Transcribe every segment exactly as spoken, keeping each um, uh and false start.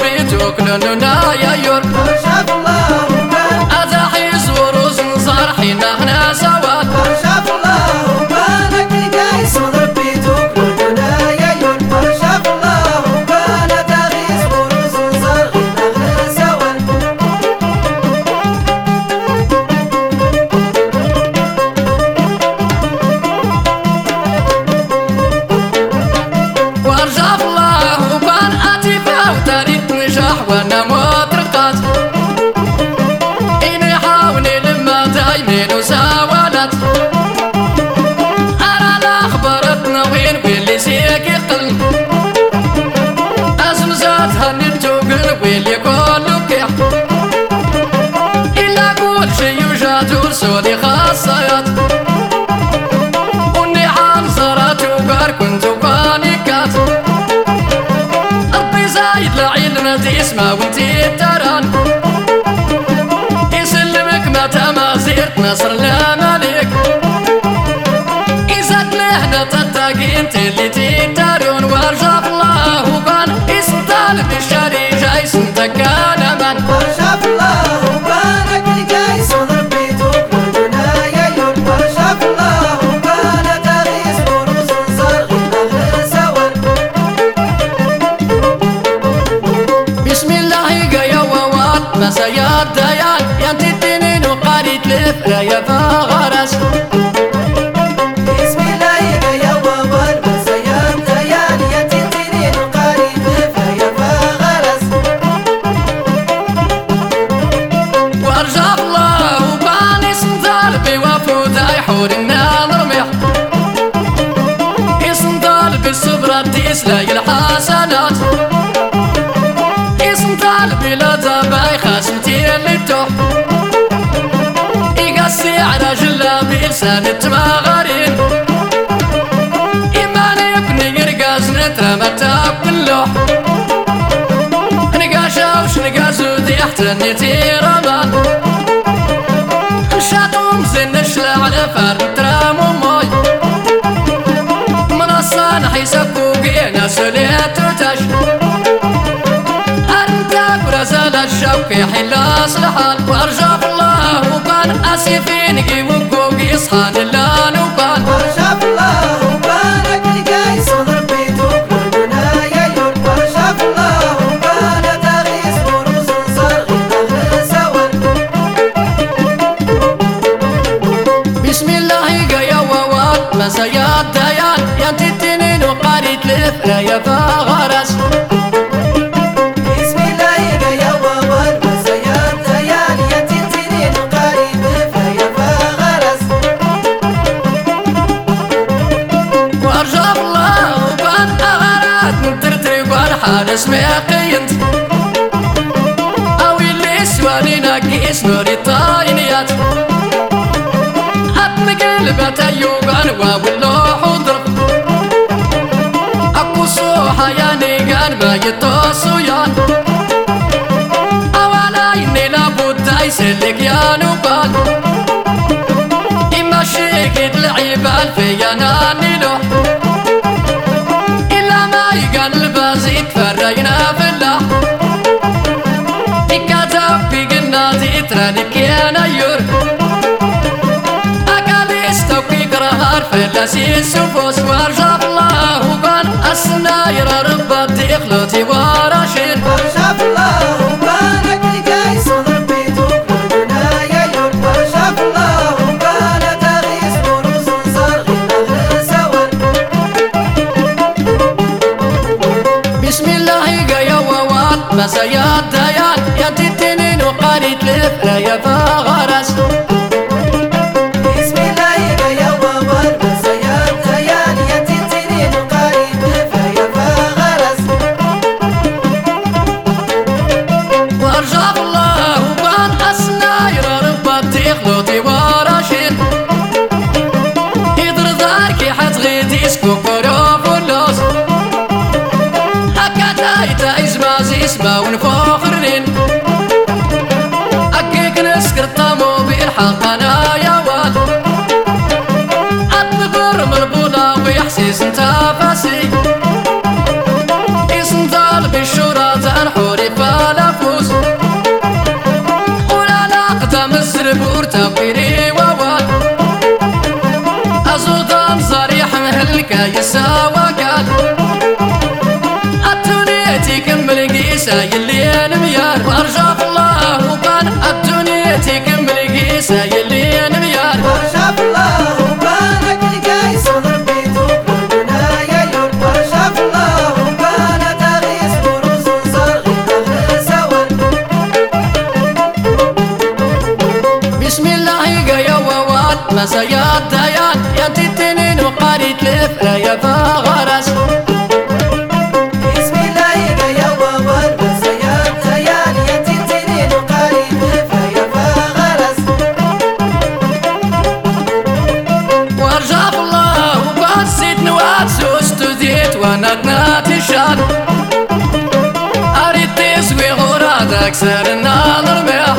بيتك لنا يا يور شاف الله وبان أزاحيز ورز نصار حين احنا سوا شاف الله وبانك القايس وضبيتك لنا يا يور شاف الله وبان تغيس ورز نصار حين احنا سوا وارجع الله وبان اتفا وتاريخ نجاح وانا مطرقات اني حاولي لما دايمين وساوالات انا لا خبرتنا وين واللي سيك يقل ازمزات هنتو قل واللي كله كيح الا قول شي وجات ورسولي خاصيات وني حنصرات وقار كنت بانيكات ربي زايد لعلم تسمع وانتي تران يسلمك متى ما زرت نصر لملك إذا لهنا تتاقي انت اللي تتارون وارجع الله وبان استال بالشاري جاي سنتك انا من شاف الله وبانك القايس وضبيتك لنا يا يور شاف الله وبان تغيس ورز نصار حين سوا بسم الله قيا ووال مسايا الديان ينتي التنين وقاري تلف يا فغرس بسم الله يا ووال مسايا الديان يا تنتين وقاري يا فغرس وارجع الله وباني سنزال بوفود يحور النار رميح يسنزال بالصبرة تسلاي الحسنات يسنزال بلا تباي خاسمتي اللي توح يقسي على جلا بلسان التماغرين إيماني ابني يرقاز نترمتا باللوح نقاشا وش نقاسو دي احتني تيرمان شاطوم زين نشلع على فرد ترام وماي منصان حيسكو قينا سليت وتش انت برزال الشوك حلا صلحان وارجع الله وبان اسفين قي وقوقي صحان اللان وبان شاف الله وبانك القايس وضربيتك لنا يا يور شاف الله وبان تغيس ورز نصار حين سوا بسم الله قيا ووال مسايا الديان ينتي التنين وقاري تلف يا فغرس بسم الله يا ووال مسايا الديان يا تنتين وقاري يا فغرس وارجع الله وبان اغارات من ترتري والحال اسمي قينت او اللي سواني ناقيس نوري طاينيات ابن قلبة ايوبان واللوح وضرب اكو صوحة يعني قان ما يتوصيان اولا اني لابد يسلك يا نوبال اما شيكت العبال في ناني لوح الا ما يقال البازيت فرينا في الله تكاتب في قناتي ترانك يا نيور اقاليس توكيك رهار في اللاسيس وفوس وارجع الله وبان السناير ربات اخلوتي وراشين شاف الله وبانك القايس وضربيتك لنا يا يور شاف الله وبان تغيس ورز نصار حين سوا بسم الله قيا ووال مسايا الديان ينتي التنين وقاري تلف يا فغرس بسم الله يا ووال مسايا الديان يا تنتين وقاري يا فغرس وارجع الله وبان السناير ربات اخلوتي وراشين يضر ذاك حتغيدي سكو قروف واللوز أكاد تايز مازي اسمه ونفخرين أكيك نسكر طامو بالحق أنا يا واد أطبر مربوطة ويحسيس انت فاسي اسم ظالب الشورى تنحوري السوا قال الدنيا كمل قيسة يلي نميار وارجع في الله وكان الدنيا كمل قيسة يلي نميار وارجع في الله وكان القيس ضربيته كلنا يا يور وارجع في الله وكان تغيس بروس صار غير سوا بسم الله يا ووال مسايا الديان يا تتنين وقاريت لف يا فغرس بسم الله يا ووال مسايا الديان يا تتنين وقاريت لف يا فغرس وارجع في الله وقعد سيد نوات سوست زيت ونادنا تشان اريد تسوي غراد اكسر النار مياه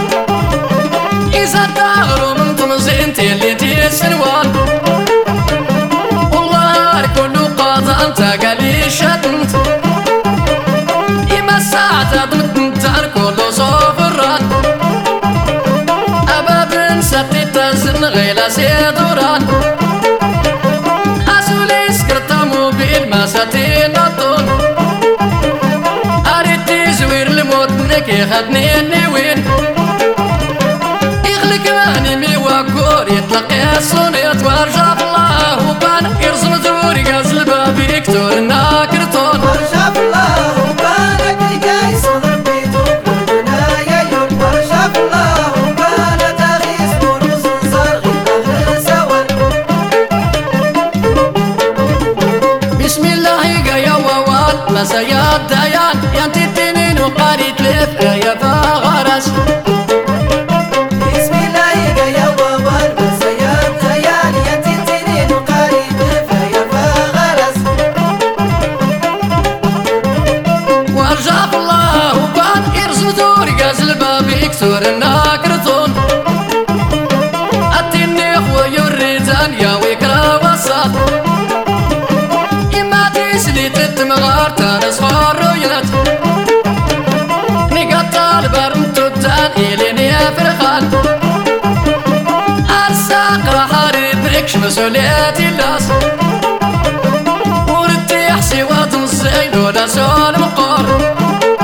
إذا داروا من تمزين اللي تسنوان والله كل قاضي انت قالي شتمت إما الساعة ضمت كل صفران أبا ستي تزن غيلا سيدوران أسولي سكرت موبيل ما ستي نطون أريد تزوير الموت نكي خدني النوين يطلق الصنيت وارجع في الله وكان يرسم زوري قاز باب يكتور ناكرتون وارجع في الله وكان القيس ضربيته كلنا يا يور وارجع في الله وكان تغيس بروس صار غير سوا بسم الله يا ووال مسايا الديان يا تتنين وقاريت لف يا فغرس يكسر الناكرتون التنيخ ويريزان يا ويكرا وسط إما تسلي تتمغار تنصفر ريلت نقطع البرم تتان إليني فرخان الساق راح ريبريكش مسؤوليتي اللاس ورتيح سوى تنصين ولا سؤال مقار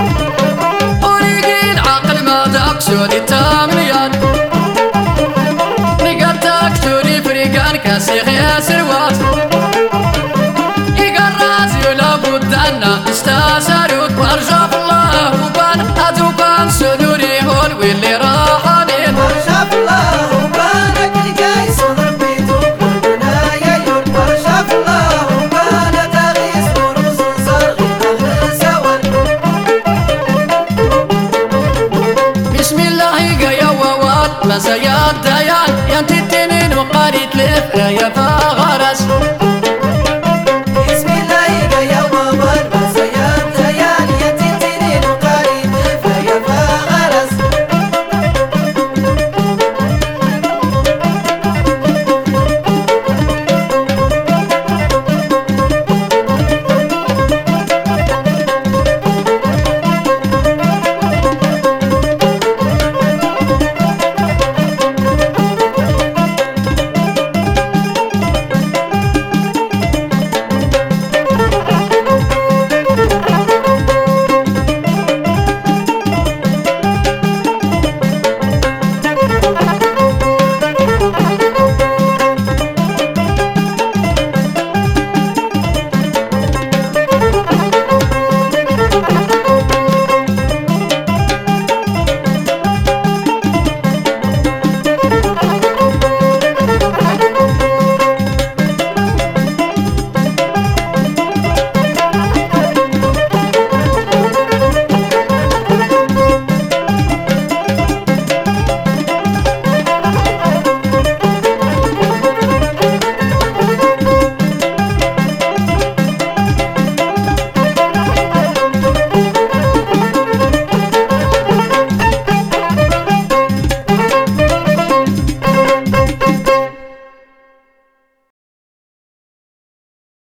سوري تامريان نقطع كتوري فريقان كاسيخ يا سروات يقرات يولا بودانا استاساروت وارجع في الله وبان ادوبان سنوري هون واللي راحانين وارجع في الله وبان القيس ضربيته كلنا يا يور وارجع في الله وبان تغيس بروس صار غير سوا بسم الله يا ووال مسايا الديان يا تتنين وقاريت لف يا